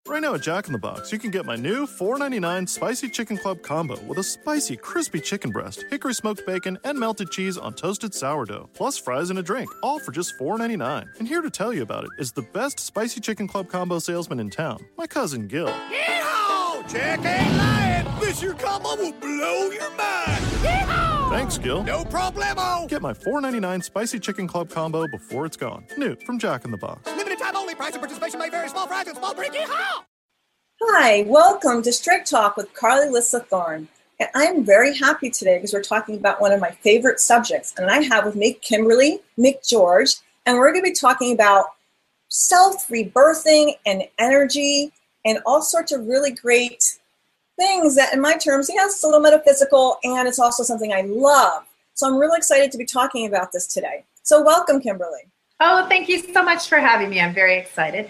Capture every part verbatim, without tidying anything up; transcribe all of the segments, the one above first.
Right now at Jack in the Box, you can get my new four ninety-nine Spicy Chicken Club Combo with a spicy, crispy chicken breast, hickory smoked bacon, and melted cheese on toasted sourdough, plus fries and a drink, all for just four ninety-nine. And here to tell you about it is the best Spicy Chicken Club Combo salesman in town, my cousin Gil. Yeehaw! Jack ain't lying! This your combo will blow your mind! Yeehaw! Thanks, Gil. No problemo! Get my four ninety-nine Spicy Chicken Club Combo before it's gone. New from Jack in the Box. Limited time only. Price and participation may vary. Small fries and small drink. Yeehaw! Hi, welcome to Straight Talk with Carly Lissa Thorne. And I'm very happy today because we're talking about one of my favorite subjects. And I have with me Kimberly McGeorge, and we're going to be talking about self-rebirthing and energy and all sorts of really great things that, in my terms, yes, it's a little metaphysical, and it's also something I love. So I'm really excited to be talking about this today. So welcome, Kimberly. Oh, thank you so much for having me. I'm very excited.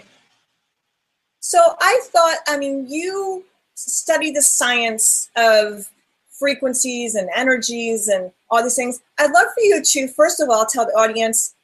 So I thought, I mean, you study the science of frequencies and energies and all these things. I'd love for you to, first of all, tell the audience,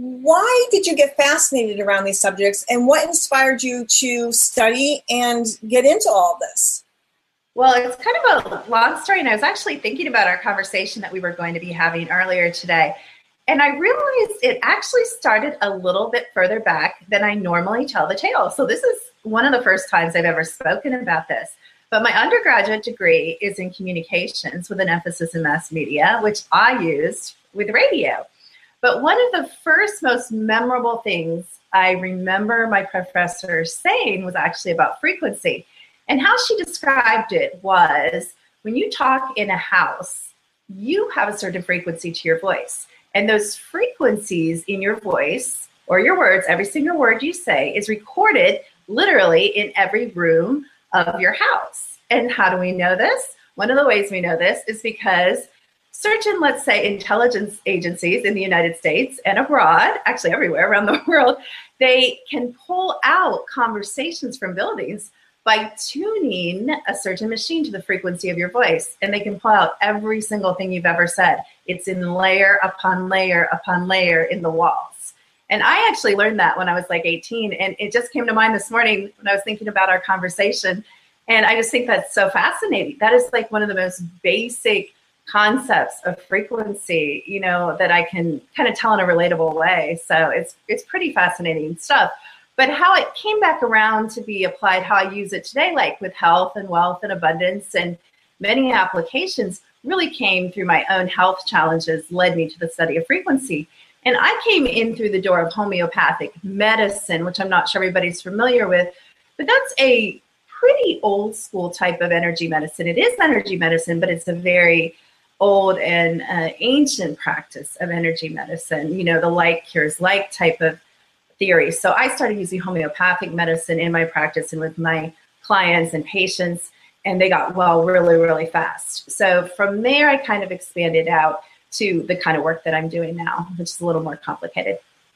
why did you get fascinated around these subjects and what inspired you to study and get into all this? Well, it's kind of a long story, and I was actually thinking about our conversation that we were going to be having earlier today. And I realized it actually started a little bit further back than I normally tell the tale. So this is one of the first times I've ever spoken about this. But my undergraduate degree is in communications with an emphasis in mass media, which I used with radio. But one of the first most memorable things I remember my professor saying was actually about frequency. And how she described it was, when you talk in a house, you have a certain frequency to your voice. And those frequencies in your voice or your words, every single word you say is recorded literally in every room of your house. And how do we know this? One of the ways we know this is because certain, let's say, intelligence agencies in the United States and abroad, actually everywhere around the world, they can pull out conversations from buildings by tuning a certain machine to the frequency of your voice. And they can pull out every single thing you've ever said. It's in layer upon layer upon layer in the walls. And I actually learned that when I was like eighteen. And it just came to mind this morning when I was thinking about our conversation. And I just think that's so fascinating. That is like one of the most basic concepts of frequency, you know, that I can kind of tell in a relatable way. So it's it's pretty fascinating stuff. But how it came back around to be applied, how I use it today, like with health and wealth and abundance and many applications, really came through my own health challenges, led me to the study of frequency. And I came in through the door of homeopathic medicine, which I'm not sure everybody's familiar with, but that's a pretty old school type of energy medicine. It is energy medicine, but it's a very old and uh, ancient practice of energy medicine, you know, the like cures like type of theory. So I started using homeopathic medicine in my practice and with my clients and patients, and they got well really, really fast. So from there, I kind of expanded out to the kind of work that I'm doing now, which is a little more complicated.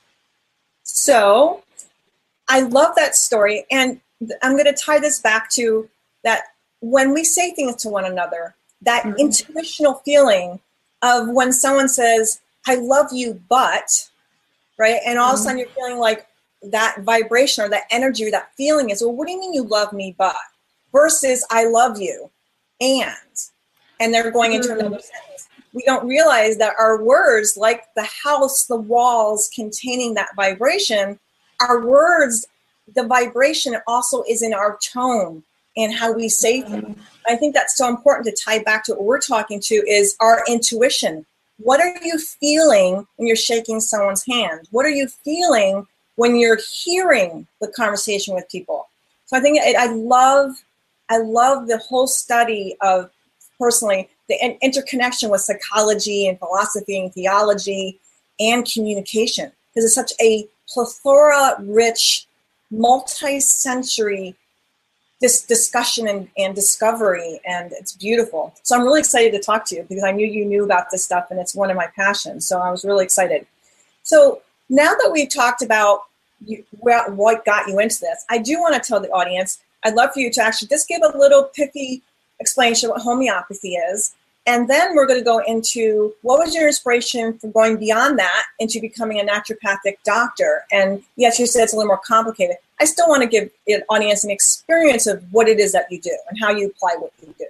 So I love that story. And I'm going to tie this back to that when we say things to one another, that mm-hmm. intuitional feeling of when someone says, I love you, but... right? And all mm-hmm. of a sudden you're feeling like that vibration or that energy or that feeling is, well, what do you mean you love me, but? Versus I love you, and. And they're going into mm-hmm. another sentence. We don't realize that our words, like the house, the walls containing that vibration, our words, the vibration also is in our tone and how we say mm-hmm. things. I think that's so important to tie back to what we're talking to is our intuition. What are you feeling when you're shaking someone's hand? What are you feeling when you're hearing the conversation with people? So I think it, I love, I love the whole study of, personally, the interconnection with psychology and philosophy and theology and communication, because it's such a plethora-rich, multi-sensory this discussion and, and discovery, and it's beautiful. So I'm really excited to talk to you because I knew you knew about this stuff, and it's one of my passions. So I was really excited. So now that we've talked about you, what got you into this, I do want to tell the audience, I'd love for you to actually just give a little pithy explanation of what homeopathy is, And then we're going to go into what was your inspiration for going beyond that into becoming a naturopathic doctor? And yes, you said it's a little more complicated. I still want to give an audience an experience of what it is that you do and how you apply what you do.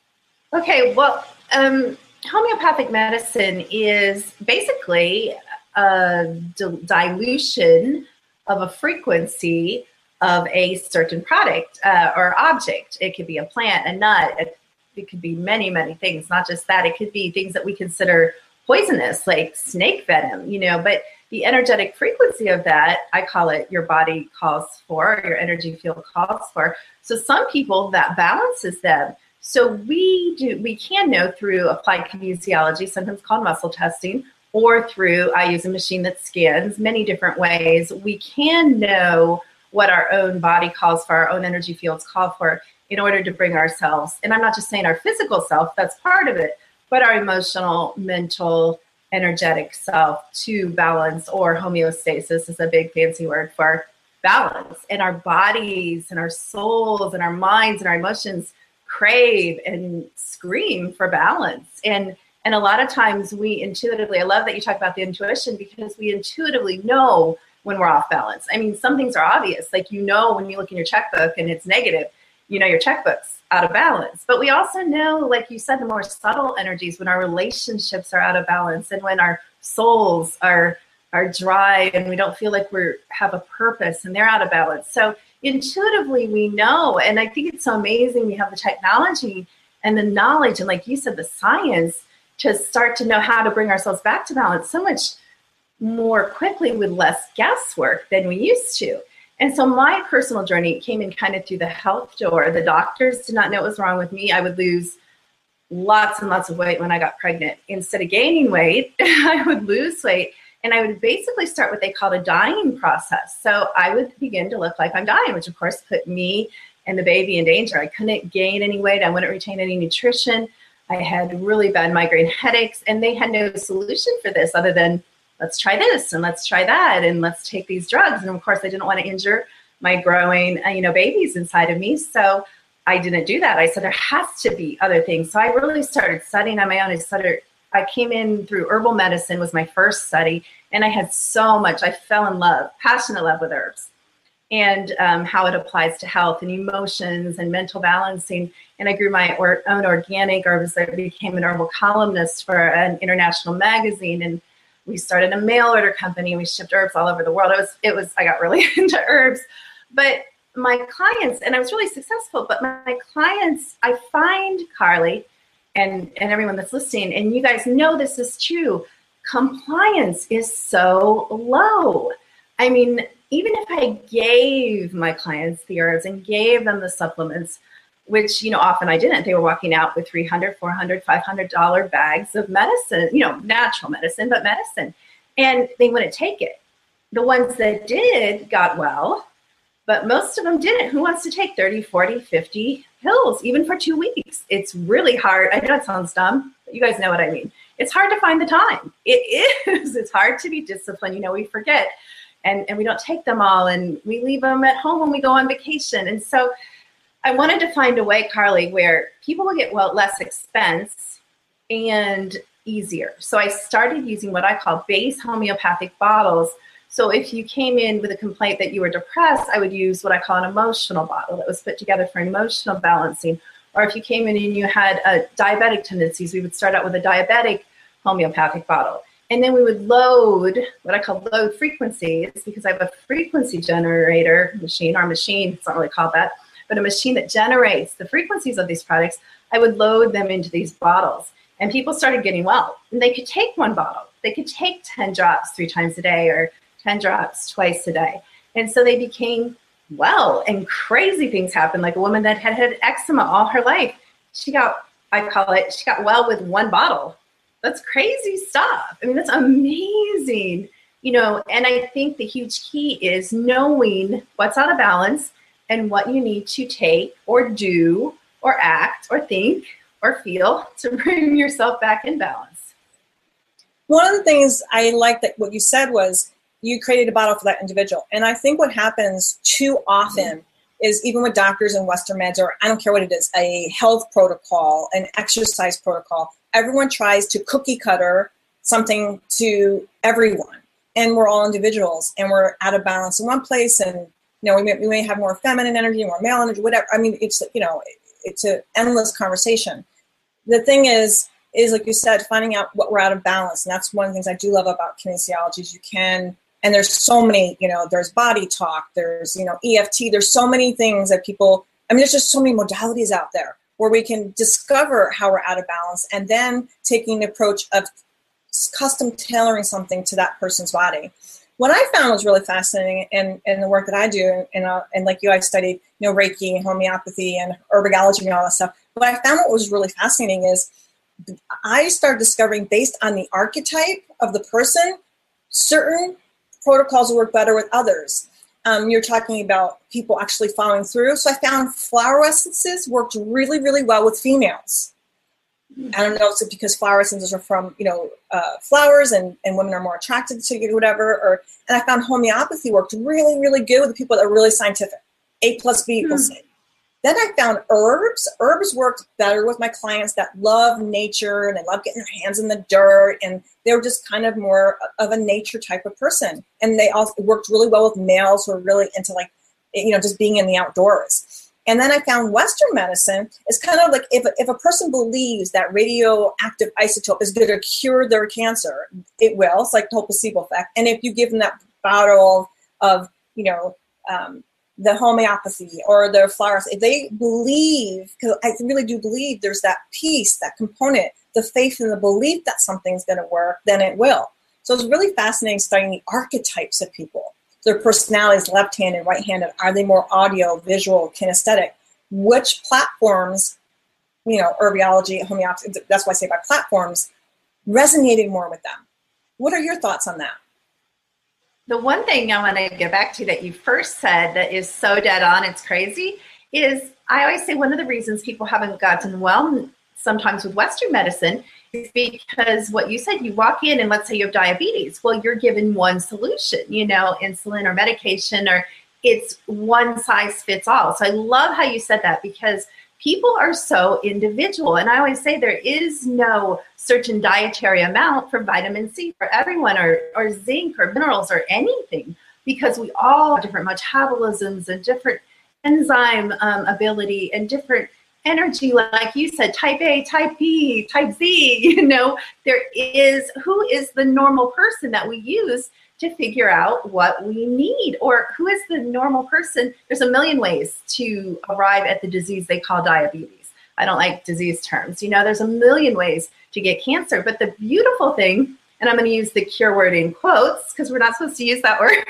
Okay, well, um, homeopathic medicine is basically a d- dilution of a frequency of a certain product uh, or object. It could be a plant, a nut, a it could be many, many things, not just that. It could be things that we consider poisonous, like snake venom, you know, but the energetic frequency of that, I call it your body calls for, or your energy field calls for. So some people that balances them. So we do, we can know through applied kinesiology, sometimes called muscle testing, or through, I use a machine that scans many different ways. We can know what our own body calls for, our own energy fields call for, in order to bring ourselves, and I'm not just saying our physical self, that's part of it, but our emotional, mental, energetic self to balance, or homeostasis is a big fancy word for balance. And our bodies and our souls and our minds and our emotions crave and scream for balance. And and a lot of times we intuitively, I love that you talk about the intuition, because we intuitively know when we're off balance. I mean, some things are obvious, like you know when you look in your checkbook and it's negative, you know your checkbook's out of balance. But we also know, like you said, the more subtle energies, when our relationships are out of balance and when our souls are are dry and we don't feel like we have a purpose and they're out of balance. So intuitively we know, and I think it's so amazing we have the technology and the knowledge and, like you said, the science to start to know how to bring ourselves back to balance so much more quickly with less guesswork than we used to. And so my personal journey came in kind of through the health door. The doctors did not know what was wrong with me. I would lose lots and lots of weight when I got pregnant. Instead of gaining weight, I would lose weight. And I would basically start what they called a dying process. So I would begin to look like I'm dying, which of course put me and the baby in danger. I couldn't gain any weight. I wouldn't retain any nutrition. I had really bad migraine headaches, and they had no solution for this other than, let's try this and let's try that and let's take these drugs. And of course, I didn't want to injure my growing, you know, babies inside of me. So I didn't do that. I said, there has to be other things. So I really started studying on my own. I started, I came in through herbal medicine was my first study. And I had so much, I fell in love, passionate love with herbs and um, how it applies to health and emotions and mental balancing. And I grew my or, own organic herbs. I became an herbal columnist for an international magazine. And we started a mail order company and we shipped herbs all over the world. It was, it was, I got really into herbs, but my clients, and I was really successful, but my, my clients, I find, Carly, and, and everyone that's listening, and you guys know this is true, compliance is so low. I mean, even if I gave my clients the herbs and gave them the supplements, which, you know, often I didn't. They were walking out with three hundred dollars, four hundred dollars, five hundred dollars bags of medicine, you know, natural medicine, but medicine. And they wouldn't take it. The ones that did got well, but most of them didn't. Who wants to take thirty, forty, fifty pills, even for two weeks? It's really hard. I know it sounds dumb, but you guys know what I mean. It's hard to find the time. It is. It's hard to be disciplined. You know, we forget and, and we don't take them all, and we leave them at home when we go on vacation. And so I wanted to find a way, Carly, where people will get well less expense and easier. So I started using what I call base homeopathic bottles. So if you came in with a complaint that you were depressed, I would use what I call an emotional bottle that was put together for emotional balancing. Or if you came in and you had uh, diabetic tendencies, we would start out with a diabetic homeopathic bottle. And then we would load what I call load frequencies, because I have a frequency generator machine, or machine, it's not really called that, but a machine that generates the frequencies of these products. I would load them into these bottles, and people started getting well. And they could take one bottle. They could take ten drops three times a day, or ten drops twice a day. And so they became well, and crazy things happened. Like a woman that had had eczema all her life. She got, I call it, she got well with one bottle. That's crazy stuff. I mean, that's amazing. You know, and I think the huge key is knowing what's out of balance and what you need to take or do or act or think or feel to bring yourself back in balance. One of the things I like that what you said was you created a bottle for that individual. And I think what happens too often is, even with doctors and Western meds, or I don't care what it is, a health protocol, an exercise protocol, everyone tries to cookie cutter something to everyone. And we're all individuals, and we're out of balance in one place. And, you know, we may, we may have more feminine energy, more male energy, whatever. I mean, it's, you know, it's an endless conversation. The thing is, is like you said, finding out what we're out of balance. And that's one of the things I do love about kinesiology is you can, and there's so many, you know, there's body talk, there's, you know, E F T, there's so many things that people, I mean, there's just so many modalities out there where we can discover how we're out of balance and then taking the approach of custom tailoring something to that person's body. What I found was really fascinating in, in the work that I do, and, uh, and like you, I studied, you know, Reiki and homeopathy and herbology and all that stuff. What I found what was really fascinating is I started discovering, based on the archetype of the person, certain protocols will work better with others. Um, you're talking about people actually following through. So I found flower essences worked really, really well with females. I don't know if it's because flower essences are from, you know, uh, flowers and, and women are more attracted to it or whatever. Or, and I found homeopathy worked really, really good with the people that are really scientific. A plus B equals C. Then I found herbs. Herbs worked better with my clients that love nature and they love getting their hands in the dirt. And they were just kind of more of a nature type of person. And they also worked really well with males who are really into, like, you know, just being in the outdoors. And then I found Western medicine is kind of like if, if a person believes that radioactive isotope is going to cure their cancer, it will. It's like the whole placebo effect. And if you give them that bottle of, you know, um, the homeopathy or the flowers, if they believe, because I really do believe there's that piece, that component, the faith and the belief that something's going to work, then it will. So it's really fascinating studying the archetypes of people. Their personalities, left-handed, right-handed, are they more audio, visual, kinesthetic? Which platforms, you know, herbology, homeopathy, that's why I say by platforms, resonated more with them. What are your thoughts on that? The one thing I want to get back to that you first said that is so dead on, it's crazy, is I always say one of the reasons people haven't gotten well sometimes with Western medicine is because what you said, you walk in and let's say you have diabetes. Well, you're given one solution, you know, insulin or medication, or it's one size fits all. So I love how you said that because people are so individual. And I always say there is no certain dietary amount for vitamin C for everyone, or, or zinc or minerals or anything, because we all have different metabolisms and different enzyme um, ability and different energy, like you said, type A, type B, type Z, you know, there is, who is the normal person that we use to figure out what we need, or who is the normal person? There's a million ways to arrive at the disease they call diabetes. I don't like disease terms. You know, there's a million ways to get cancer, but the beautiful thing, and I'm going to use the cure word in quotes because we're not supposed to use that word,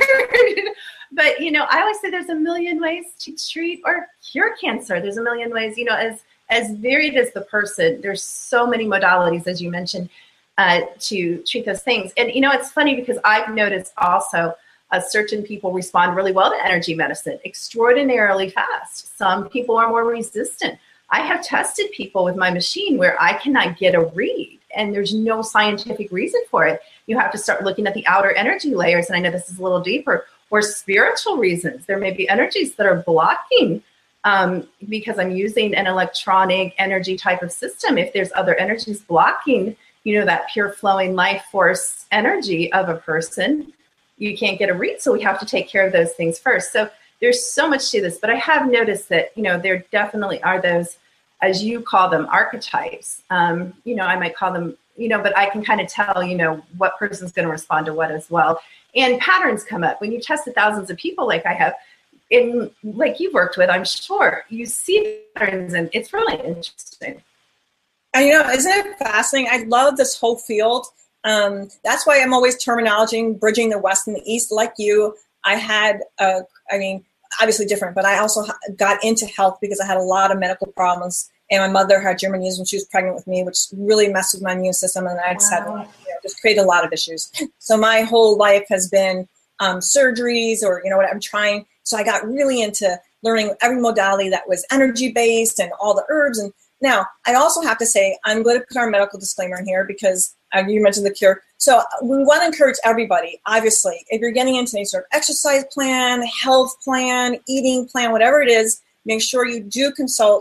but, you know, I always say there's a million ways to treat or cure cancer. There's a million ways, you know, as, as varied as the person, there's so many modalities, as you mentioned, uh, to treat those things. And, you know, it's funny because I've noticed also uh, certain people respond really well to energy medicine, extraordinarily fast. Some people are more resistant. I have tested people with my machine where I cannot get a read, and there's no scientific reason for it. You have to start looking at the outer energy layers, and I know this is a little deeper, or spiritual reasons. There may be energies that are blocking um, because I'm using an electronic energy type of system. If there's other energies blocking, you know, that pure flowing life force energy of a person, you can't get a read. So we have to take care of those things first. So there's so much to this, but I have noticed that, you know, there definitely are those, as you call them, archetypes. Um, you know, I might call them, you know, but I can kind of tell, you know, what person's going to respond to what as well. And patterns come up when you tested thousands of people like I have, in like you've worked with, I'm sure you see patterns, and it's really interesting. And, you know, isn't it fascinating? I love this whole field. Um, that's why I'm always terminology, bridging the West and the East. Like you, I had, uh, I mean, obviously different, but I also got into health because I had a lot of medical problems. And my mother had German news when she was pregnant with me, which really messed with my immune system. And I just wow. had, you know, just created a lot of issues. So my whole life has been um, surgeries or, you know what, I'm trying. So I got really into learning every modality that was energy-based and all the herbs. And now I also have to say, I'm going to put our medical disclaimer in here because uh, you mentioned the cure. So we want to encourage everybody, obviously, if you're getting into any sort of exercise plan, health plan, eating plan, whatever it is, make sure you do consult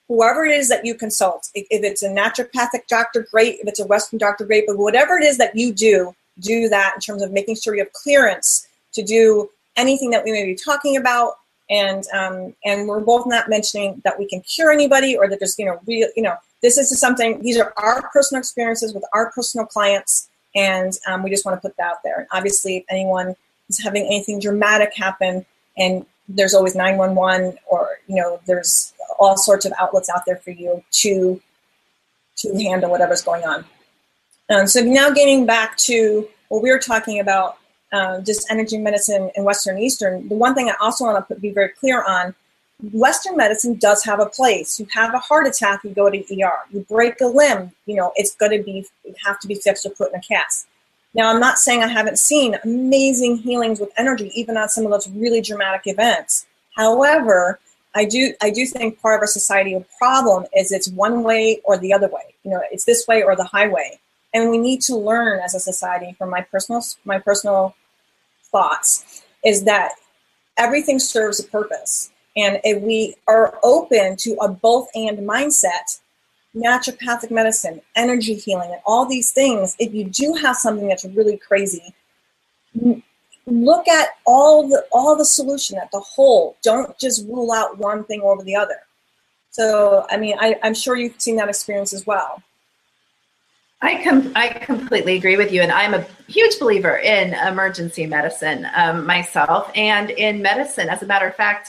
whoever it is that you consult, if it's a naturopathic doctor, great. If it's a Western doctor, great. But whatever it is that you do, do that in terms of making sure you have clearance to do anything that we may be talking about. And um, and we're both not mentioning that we can cure anybody or that there's, you know, real, you know, this is something, these are our personal experiences with our personal clients. And um, we just want to put that out there. And obviously, if anyone is having anything dramatic happen, and there's always nine one one, or, you know, there's all sorts of outlets out there for you to to handle whatever's going on. Um, so now getting back to what we were talking about, uh, just energy medicine in Western and Eastern, the one thing I also want to put, be very clear on, Western medicine does have a place. You have a heart attack, you go to E R. You break a limb, you know, it's going to be, have to be fixed or put in a cast. Now, I'm not saying I haven't seen amazing healings with energy, even on some of those really dramatic events. However, I do I do think part of our society problem is it's one way or the other way. You know, it's this way or the highway. And we need to learn as a society, from my personal my personal thoughts, is that everything serves a purpose. And if we are open to a both and mindset, naturopathic medicine, energy healing, and all these things, if you do have something that's really crazy, look at all the all the solution at the whole. Don't just rule out one thing over the other. So, I mean, I, I'm sure you've seen that experience as well. I com- I completely agree with you, and I'm a huge believer in emergency medicine um, myself, and in medicine. As a matter of fact,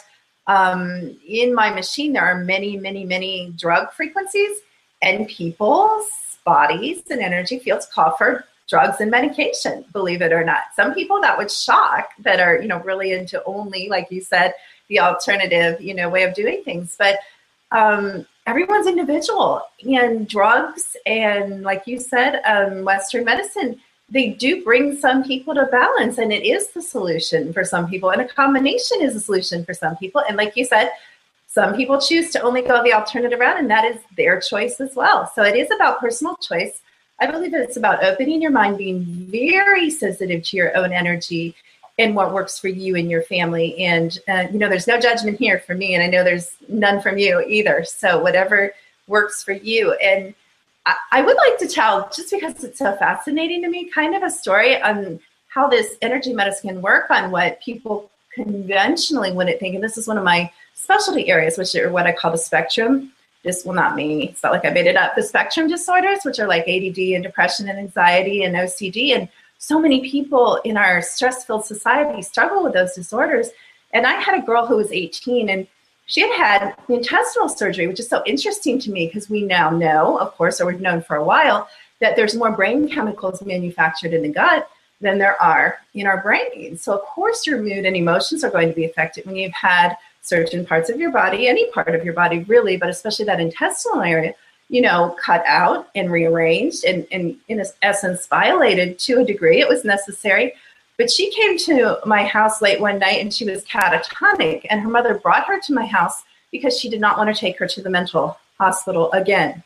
um, in my machine, there are many, many, many drug frequencies, and people's bodies and energy fields call for drugs and medication, believe it or not. Some people that would shock, that are, you know, really into only, like you said, the alternative, you know, way of doing things. But um, everyone's individual, and drugs and, like you said, um, Western medicine, they do bring some people to balance, and it is the solution for some people, and a combination is a solution for some people. And like you said, some people choose to only go the alternative route, and that is their choice as well. So it is about personal choice. I believe that it's about opening your mind, being very sensitive to your own energy and what works for you and your family. And, uh, you know, there's no judgment here for me, and I know there's none from you either. So whatever works for you. And I, I would like to tell, just because it's so fascinating to me, kind of a story on how this energy medicine can work on what people conventionally wouldn't think. And this is one of my specialty areas, which are what I call the spectrum. This, well, not me, it's not like I made it up. The spectrum disorders, which are like A D D and depression and anxiety and O C D. And so many people in our stress-filled society struggle with those disorders. And I had a girl who was eighteen, and she had had intestinal surgery, which is so interesting to me, because we now know, of course, or we've known for a while, that there's more brain chemicals manufactured in the gut than there are in our brain. So of course your mood and emotions are going to be affected when you've had certain parts of your body, any part of your body really, but especially that intestinal area, you know, cut out and rearranged and, and in essence violated to a degree. It was necessary. But she came to my house late one night and she was catatonic, and her mother brought her to my house because she did not want to take her to the mental hospital again.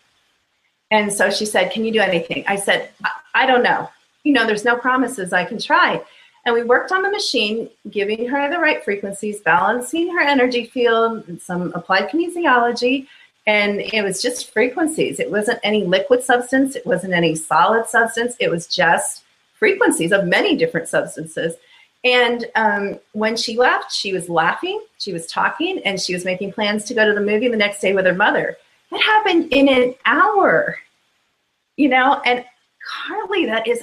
And so she said, "Can you do anything?" I said, I, I don't know. You know, there's no promises. I can try. And we worked on the machine, giving her the right frequencies, balancing her energy field, and some applied kinesiology. And it was just frequencies. It wasn't any liquid substance. It wasn't any solid substance. It was just frequencies of many different substances. And um, when she left, she was laughing, she was talking, and she was making plans to go to the movie the next day with her mother. That happened in an hour, you know, and Carly, that is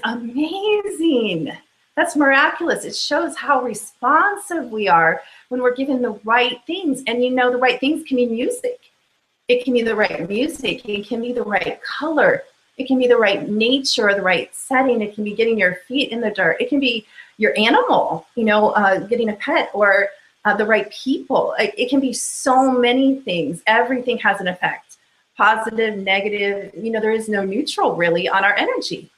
amazing. That's miraculous. It shows how responsive we are when we're given the right things. And you know, the right things can be music. It can be the right music. It can be the right color. It can be the right nature, the right setting. It can be getting your feet in the dirt. It can be your animal, you know, uh, getting a pet, or uh, the right people. It, it can be so many things. Everything has an effect. Positive, negative, you know, there is no neutral really on our energy.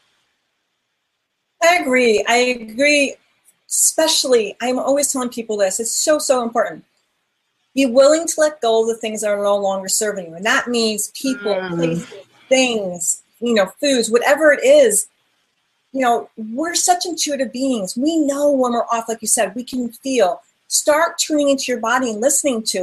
I agree. I agree. Especially, I'm always telling people this. It's so, so important. Be willing to let go of the things that are no longer serving you. And that means people, mm. places, things, you know, foods, whatever it is. You know, we're such intuitive beings. We know when we're off, like you said, we can feel. Start tuning into your body and listening to it,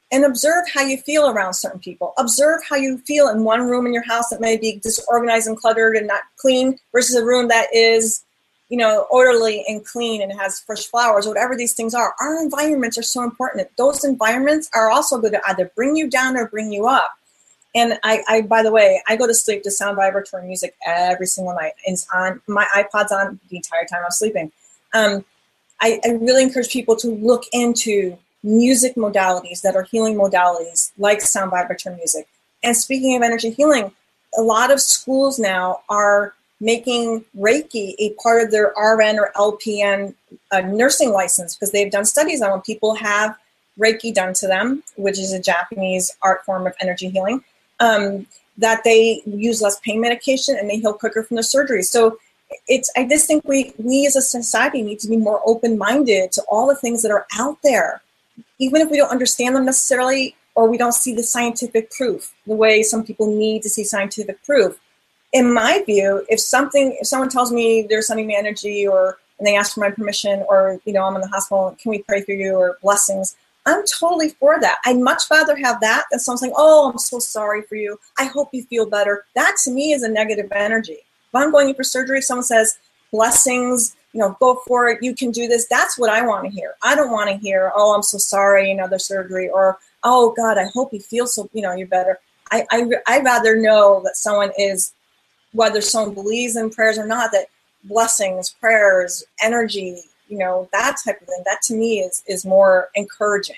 and observe how you feel around certain people. Observe how you feel in one room in your house that may be disorganized and cluttered and not clean versus a room that is, you know, orderly and clean and has fresh flowers, or whatever these things are. Our environments are so important. Those environments are also going to either bring you down or bring you up. And I, I, by the way, I go to sleep to sound vibratory music every single night. It's on, my iPod's on the entire time I'm sleeping. Um, I, I really encourage people to look into music modalities that are healing modalities, like sound vibratory music. And speaking of energy healing, a lot of schools now are making Reiki a part of their R N or L P N uh, nursing license, because they've done studies on when people have Reiki done to them, which is a Japanese art form of energy healing, um, that they use less pain medication and they heal quicker from the surgery. So it's, I just think we, we as a society need to be more open-minded to all the things that are out there, even if we don't understand them necessarily, or we don't see the scientific proof the way some people need to see scientific proof. In my view, if something, if someone tells me they're sending me energy, or and they ask for my permission, or, you know, I'm in the hospital, can we pray for you, or blessings, I'm totally for that. I'd much rather have that than someone saying, oh, I'm so sorry for you, I hope you feel better. That to me is a negative energy. If I'm going in for surgery, if someone says blessings, you know, go for it, you can do this, that's what I want to hear. I don't want to hear, oh, I'm so sorry, another surgery, or, oh God, I hope you feel so, you know, you're better. I, I, I'd rather know that someone is, whether someone believes in prayers or not, that blessings, prayers, energy, you know, that type of thing, that to me is, is more encouraging.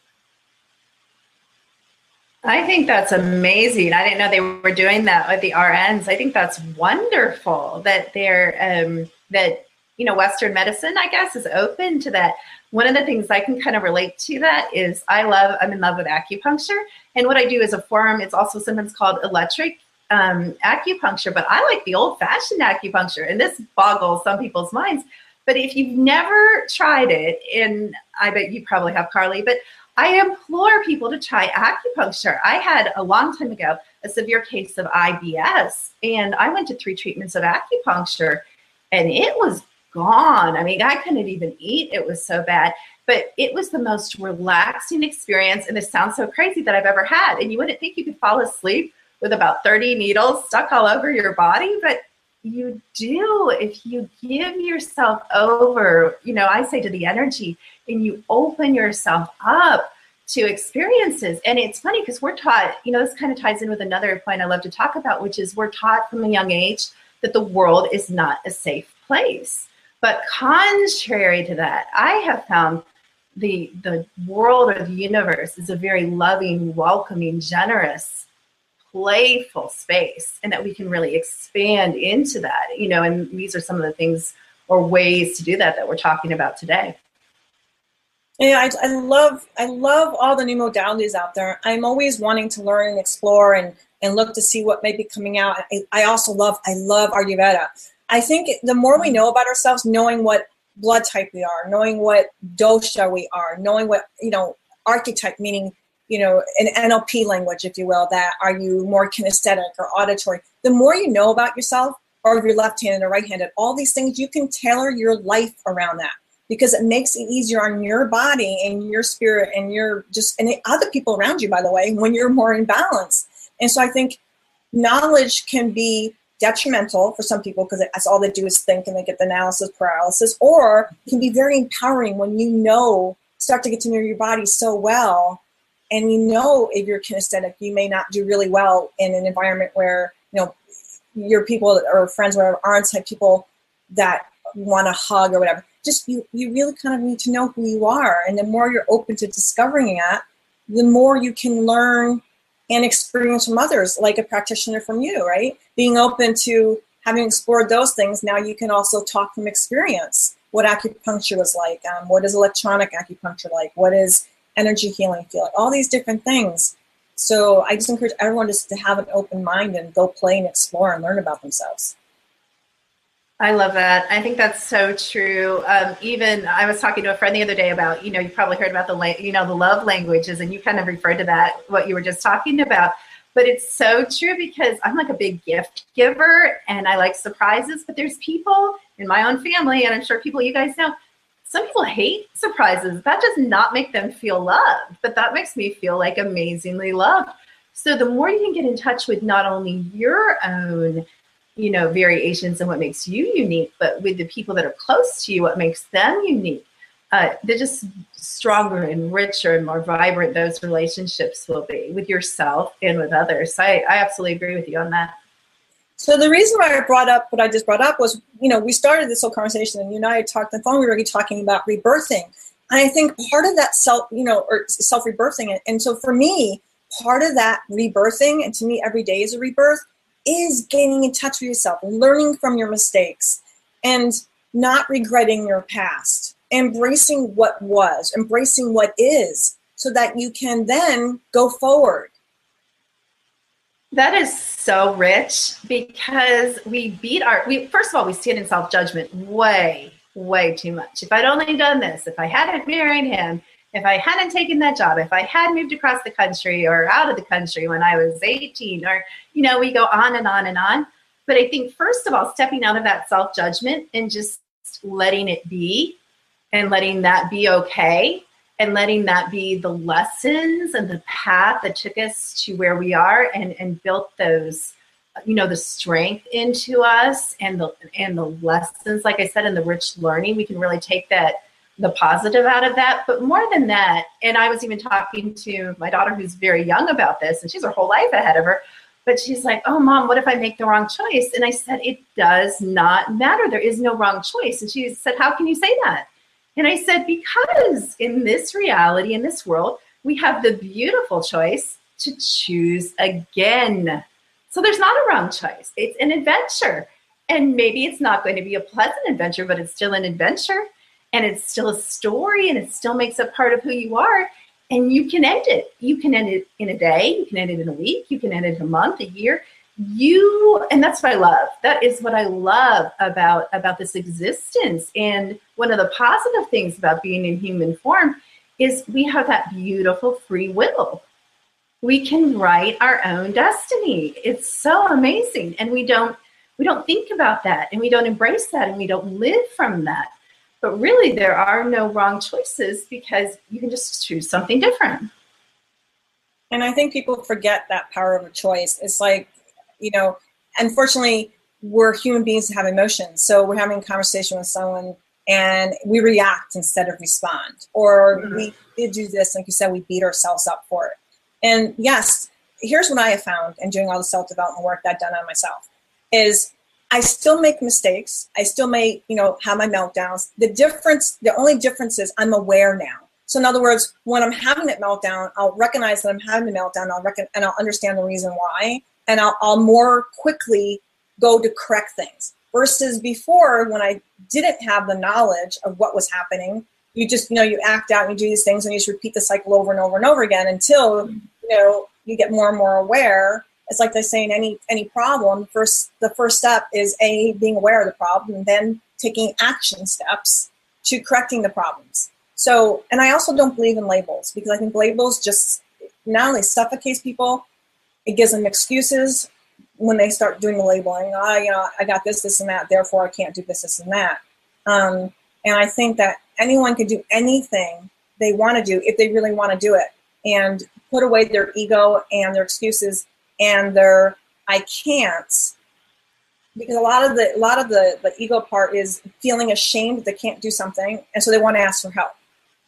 I think that's amazing. I didn't know they were doing that with the R Ns. I think that's wonderful that they're, um, that, you know, Western medicine, I guess, is open to that. One of the things I can kind of relate to that is I love, I'm in love with acupuncture. And what I do is a form, it's also sometimes called electric um, acupuncture, but I like the old fashioned acupuncture. And this boggles some people's minds. But if you've never tried it, and I bet you probably have, Carly, but I implore people to try acupuncture. I had a long time ago a severe case of I B S, and I went to three treatments of acupuncture, and it was gone. I mean, I couldn't even eat. It was so bad. But it was the most relaxing experience, and this sounds so crazy, that I've ever had. And you wouldn't think you could fall asleep with about thirty needles stuck all over your body, but you do if you give yourself over, you know, I say to the energy, and you open yourself up to experiences. And it's funny because we're taught, you know, this kind of ties in with another point I love to talk about, which is we're taught from a young age that the world is not a safe place. But contrary to that, I have found the the world or the universe is a very loving, welcoming, generous, playful space, and that we can really expand into that, you know, and these are some of the things or ways to do that that we're talking about today. Yeah, I, I love I love all the new modalities out there. I'm always wanting to learn and explore and, and look to see what may be coming out. I, I also love, I love Ayurveda. I think the more we know about ourselves, knowing what blood type we are, knowing what dosha we are, knowing what, you know, archetype, meaning, you know, an N L P language, if you will, that are you more kinesthetic or auditory? The more you know about yourself, or if you're left-handed or right-handed, all these things, you can tailor your life around that, because it makes it easier on your body and your spirit and your just, and the other people around you, by the way, when you're more in balance. And so I think knowledge can be detrimental for some people because that's all they do is think and they get the analysis paralysis, or it can be very empowering when you know, start to get to know your body so well. And you know, if you're kinesthetic, you may not do really well in an environment where, you know, your people or friends or whatever aren't type people that want to hug or whatever. Just you, you really kind of need to know who you are. And the more you're open to discovering that, the more you can learn and experience from others, like a practitioner from you, right? Being open to having explored those things, now you can also talk from experience. What acupuncture was like, um, what is electronic acupuncture like, what is energy healing feel like, all these different things. So I just encourage everyone just to have an open mind and go play and explore and learn about themselves. I love that. I think that's so true. Um, even I was talking to a friend the other day about, you know, you probably heard about the, you know, the love languages, and you kind of referred to that, what you were just talking about. But it's so true because I'm like a big gift giver and I like surprises. But there's people in my own family, and I'm sure people you guys know, some people hate surprises. That does not make them feel loved, but that makes me feel like amazingly loved. So the more you can get in touch with not only your own, you know, variations and what makes you unique, but with the people that are close to you, what makes them unique, uh, they're just stronger and richer and more vibrant those relationships will be with yourself and with others. So I, I absolutely agree with you on that. So the reason why I brought up what I just brought up was, you know, we started this whole conversation and you and I talked on the phone, we were already talking about rebirthing. And I think part of that self, you know, or self-rebirthing. And so for me, part of that rebirthing, and to me every day is a rebirth, is getting in touch with yourself, learning from your mistakes, and not regretting your past, embracing what was, embracing what is, so that you can then go forward. That is so rich, because we beat our, we first of all, we stand in self-judgment way, way too much. If I'd only done this, if I hadn't married him, if I hadn't taken that job, if I had moved across the country or out of the country when I was eighteen, or, you know, we go on and on and on. But I think, first of all, stepping out of that self-judgment and just letting it be, and letting that be okay, and letting that be the lessons and the path that took us to where we are, and, and built those, you know, the strength into us, and the and the lessons, like I said, and the rich learning. We can really take that, the positive out of that. But more than that, and I was even talking to my daughter who's very young about this, and she's her whole life ahead of her, but she's like, oh, Mom, what if I make the wrong choice? And I said, it does not matter. There is no wrong choice. And she said, how can you say that? And I said, because in this reality, in this world, we have the beautiful choice to choose again. So there's not a wrong choice. It's an adventure. And maybe it's not going to be a pleasant adventure, but it's still an adventure. And it's still a story, and it still makes a part of who you are. And you can end it. You can end it in a day. You can end it in a week. You can end it in a month, a year. You, and that's what I love. That is what I love about, about this existence. And one of the positive things about being in human form is we have that beautiful free will. We can write our own destiny. It's so amazing. And we don't, we don't think about that, and we don't embrace that, and we don't live from that. But really, there are no wrong choices, because you can just choose something different. And I think people forget that power of a choice. It's like, you know, unfortunately, we're human beings that have emotions. So we're having a conversation with someone and we react instead of respond. Or mm-hmm. we did do this, like you said, we beat ourselves up for it. And yes, here's what I have found in doing all the self-development work that I've done on myself is I still make mistakes. I still may, you know, have my meltdowns. The difference, the only difference is I'm aware now. So in other words, when I'm having that meltdown, I'll recognize that I'm having the meltdown. I'll reckon, and I'll understand the reason why, and I'll, I'll more quickly go to correct things. Versus before, when I didn't have the knowledge of what was happening, you just, you know, you act out and you do these things, and you just repeat the cycle over and over and over again until, you know, you get more and more aware. It's like they say in any any problem, first the first step is A, being aware of the problem, and then taking action steps to correcting the problems. So, and I also don't believe in labels, because I think labels just not only suffocates people, it gives them excuses when they start doing the labeling. Oh, you know, I got this, this, and that, therefore I can't do this, this, and that. Um, and I think that anyone can do anything they want to do if they really want to do it, and put away their ego and their excuses and their I can't, because a lot of the a lot of the, the ego part is feeling ashamed that they can't do something, and so they want to ask for help,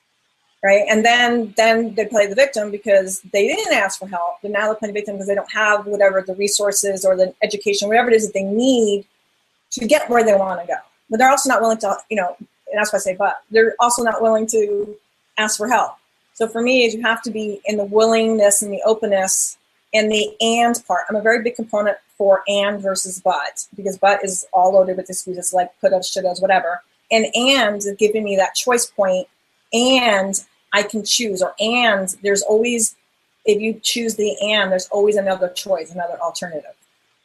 right? And then then they play the victim because they didn't ask for help, but now they're playing the victim because they don't have whatever the resources or the education, whatever it is that they need to get where they want to go. But they're also not willing to, you know, and that's why I say but, they're also not willing to ask for help. So for me, is you have to be in the willingness and the openness and the and part. I'm a very big component for and versus but, because but is all loaded with excuses like coulda, shoulda, whatever. And and is giving me that choice point, and I can choose, or and there's always, if you choose the and, there's always another choice, another alternative.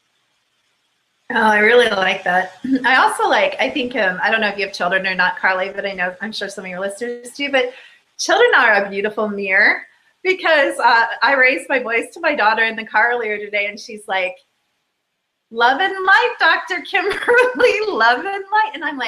Oh, I really like that. I also like, I think, um, I don't know if you have children or not, Carly, but I know, I'm sure some of your listeners do, but children are a beautiful mirror. Because uh, I raised my voice to my daughter in the car earlier today, and she's like, love and light, Doctor Kimberly, love and light. And I'm like,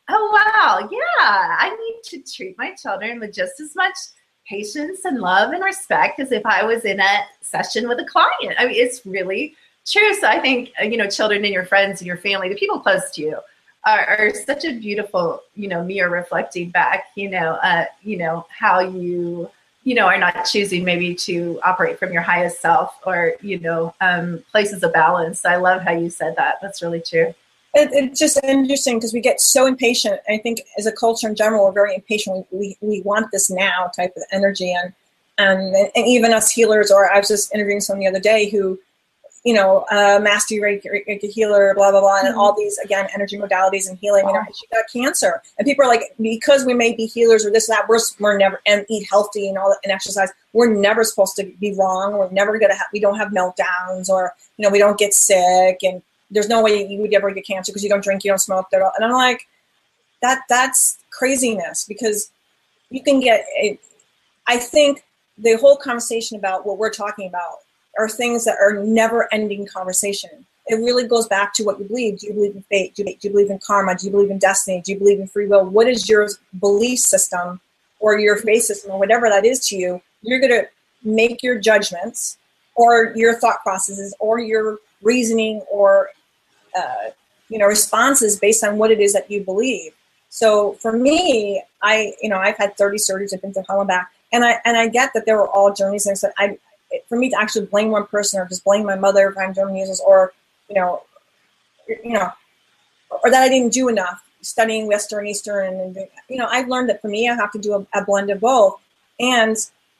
Oh, wow. Yeah. I need to treat my children with just as much patience and love and respect as if I was in a session with a client. I mean, it's really true. So I think, you know, children and your friends and your family, the people close to you are, are such a beautiful, you know, mirror reflecting back, you know, uh, you know, how you, you know, are not choosing maybe to operate from your highest self or, you know, um, places of balance. I love how you said that. That's really true. It, it's just interesting because we get so impatient. I think as a culture in general, we're very impatient. We, we we want this now type of energy, and and and even us healers. Or I was just interviewing someone the other day who, you know, uh, master Reiki, Reiki healer, blah blah blah, and mm-hmm. all these again energy modalities and healing. Wow. You know, she got cancer, and people are like, because we may be healers or this that, we're we're never and eat healthy and all that and exercise. We're never supposed to be wrong. We're never gonna have. We don't have meltdowns, or you know, we don't get sick and. There's no way you would ever get cancer because you don't drink, you don't smoke. And I'm like, that that's craziness because you can get, a, I think the whole conversation about what we're talking about are things that are never ending conversation. It really goes back to what you believe. Do you believe in fate? Do you, do you believe in karma? Do you believe in destiny? Do you believe in free will? What is your belief system or your faith system or whatever that is to you? You're going to make your judgments or your thought processes or your reasoning or uh, you know responses based on what it is that you believe. So for me, I you know I've had thirty surgeries, I've been through hell and back, and I and I get that there were all journeys. And so I, for me to actually blame one person or just blame my mother if I'm German users, or you know, you know, or that I didn't do enough studying Western, Eastern, and you know I've learned that for me I have to do a, a blend of both, and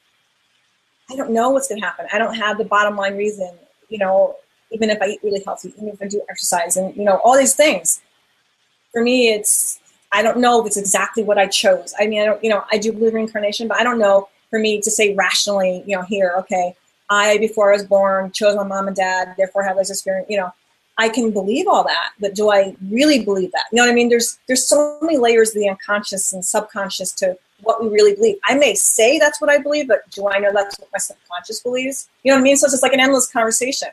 I don't know what's going to happen. I don't have the bottom line reason, you know. Even if I eat really healthy, even if I do exercise and, you know, all these things. For me, it's, I don't know if it's exactly what I chose. I mean, I don't, you know, I do believe in reincarnation, but I don't know for me to say rationally, you know, here, okay, I, before I was born, chose my mom and dad, therefore have this experience, you know, I can believe all that, but do I really believe that? You know what I mean? There's, there's so many layers of the unconscious and subconscious to what we really believe. I may say that's what I believe, but do I know that's what my subconscious believes? You know what I mean? So it's just like an endless conversation.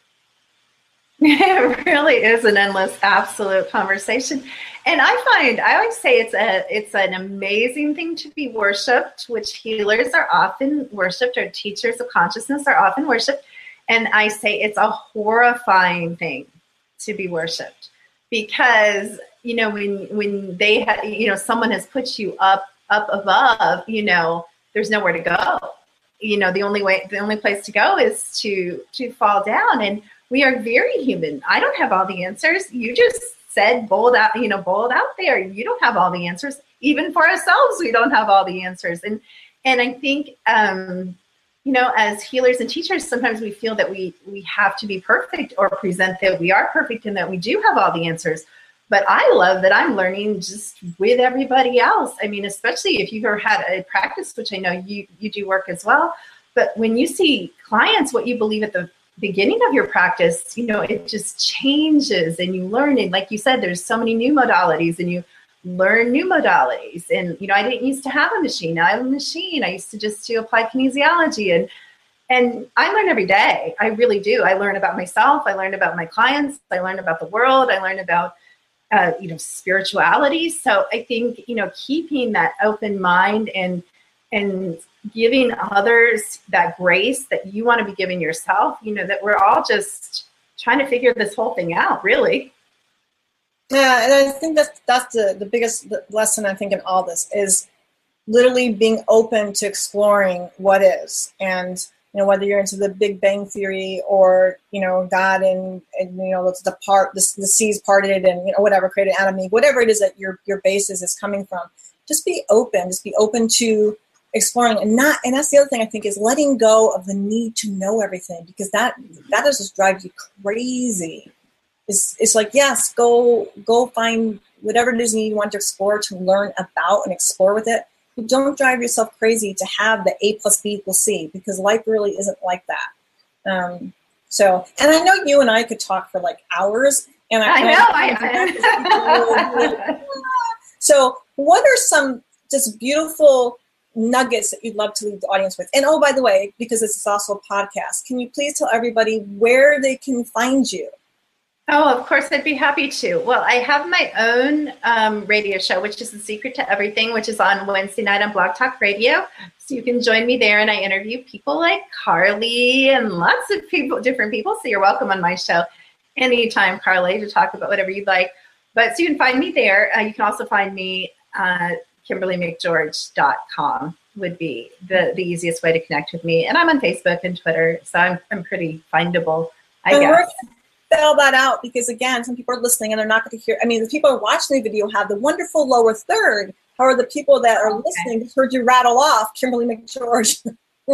It really is an endless, absolute conversation. And I find, I always say it's a, it's an amazing thing to be worshipped, which healers are often worshipped, or teachers of consciousness are often worshipped. And I say it's a horrifying thing to be worshipped because, you know, when, when they have, you know, someone has put you up, up above, you know, there's nowhere to go. You know, the only way, the only place to go is to, to fall down. And we are very human. I don't have all the answers. You just said bold out, you know, bold out there. You don't have all the answers. Even for ourselves, we don't have all the answers. And and I think, um, you know, as healers and teachers, sometimes we feel that we we have to be perfect or present that we are perfect and that we do have all the answers. But I love that I'm learning just with everybody else. I mean, especially if you've ever had a practice, which I know you you do work as well. But when you see clients, what you believe at the beginning of your practice, you know, it just changes and you learn. And like you said, there's so many new modalities and you learn new modalities. And, you know, I didn't used to have a machine. Now I have a machine. I used to just do applied kinesiology and, and I learn every day. I really do. I learn about myself. I learn about my clients. I learn about the world. I learn about, uh, you know, spirituality. So I think, you know, keeping that open mind and, and, giving others that grace that you want to be giving yourself, you know, that we're all just trying to figure this whole thing out, really. Yeah, and I think that's, that's the, the biggest lesson, I think, in all this is literally being open to exploring what is. And, you know, whether you're into the Big Bang Theory or, you know, God and, and you know, the part, the, the seas parted and, you know, whatever, created anatomy, whatever it is that your, your basis is coming from, just be open. Just be open to exploring and not, and that's the other thing I think is letting go of the need to know everything, because that that just drives you crazy. It's it's like, yes, go go find whatever it is you want to explore, to learn about and explore with it. But don't drive yourself crazy to have the A plus B equals C, because life really isn't like that. Um, so, and I know you and I could talk for like hours. And I, I know. I, I So, what are some just beautiful nuggets that you'd love to leave the audience with? And oh, by the way, because this is also a podcast, can you please tell everybody where they can find you? Oh, of course, I'd be happy to. Well, I have my own um, radio show, which is The Secret to Everything, which is on Wednesday night on Blog Talk Radio. So you can join me there, and I interview people like Carly and lots of people, different people. So you're welcome on my show anytime, Carly, to talk about whatever you'd like. But so you can find me there. Uh, you can also find me at Kimberly McGeorge dot com would be the, the easiest way to connect with me. And I'm on Facebook and Twitter, so I'm I'm pretty findable, I and guess. Spell that out, because again, some people are listening and they're not going to hear. I mean, the people who are watching the video have the wonderful lower third. However, the people that are okay. listening just heard you rattle off Kimberly McGeorge.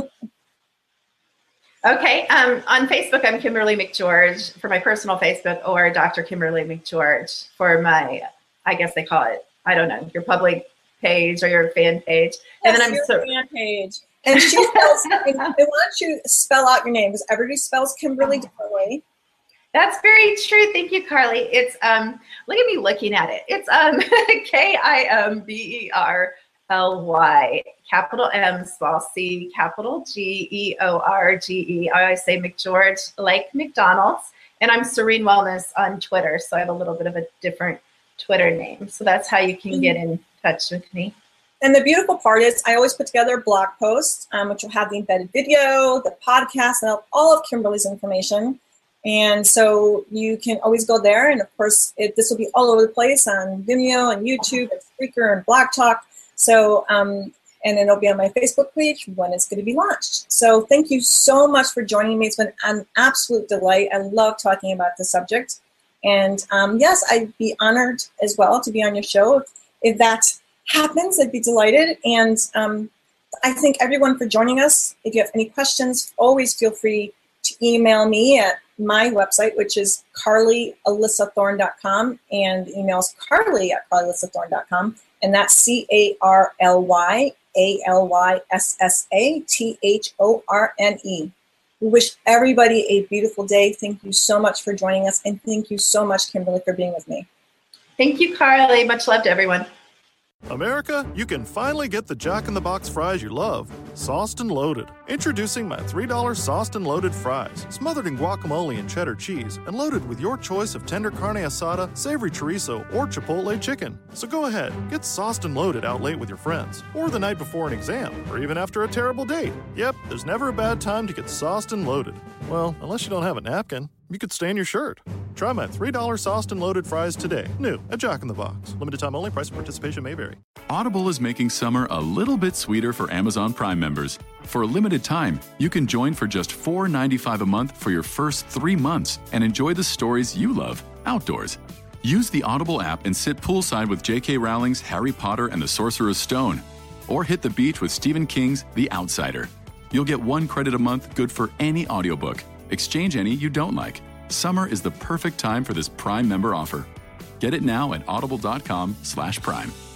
Okay. Um, on Facebook, I'm Kimberly McGeorge for my personal Facebook, or Doctor Kimberly McGeorge for my, I guess they call it, I don't know, your public page or your fan page. Yes, and then I'm your so, fan page. And she spells. I want you to spell out your name, because everybody spells Kimberly differently. That's very true. Thank you, Carly. It's um. Look at me looking at it. It's um K I M B E R L Y, capital M, small c, capital G E O R G E. I always say McGeorge, like McDonald's. And I'm Serene Wellness on Twitter, so I have a little bit of a different Twitter name. So that's how you can get in touch with me. And the beautiful part is I always put together a blog post, um, which will have the embedded video, the podcast, and all of Kimberly's information. And so you can always go there. And of course, it, this will be all over the place on Vimeo and YouTube and Spreaker and Blog Talk. So, um, and it'll be on my Facebook page when it's going to be launched. So thank you so much for joining me. It's been an absolute delight. I love talking about the subject. And um, yes, I'd be honored as well to be on your show. If, if that happens, I'd be delighted. And um, I thank everyone for joining us. If you have any questions, always feel free to email me at my website, which is carly alyssa thorne dot com, and the email is carly at carly alyssa thorne dot com, and that's C A R L Y A L Y S S A T H O R N E. We wish everybody a beautiful day. Thank you so much for joining us, and thank you so much, Kimberly, for being with me. Thank you, Carly. Much love to everyone. America, you can finally get the Jack in the Box fries you love, sauced and loaded. Introducing my three dollar sauced and loaded fries, smothered in guacamole and cheddar cheese, and loaded with your choice of tender carne asada, savory chorizo, or chipotle chicken. So go ahead, get sauced and loaded out late with your friends, or the night before an exam, or even after a terrible date. Yep, there's never a bad time to get sauced and loaded. Well, unless you don't have a napkin. You could stain your shirt. Try my three dollar sauced and loaded fries today. New at Jack in the Box. Limited time only. Price and participation may vary. Audible is making summer a little bit sweeter for Amazon Prime members. For a limited time, you can join for just four dollars and ninety-five cents a month for your first three months and enjoy the stories you love outdoors. Use the Audible app and sit poolside with J K Rowling's Harry Potter and the Sorcerer's Stone. Or hit the beach with Stephen King's The Outsider. You'll get one credit a month, good for any audiobook. Exchange any you don't like. Summer is the perfect time for this Prime member offer. Get it now at audible dot com slash prime.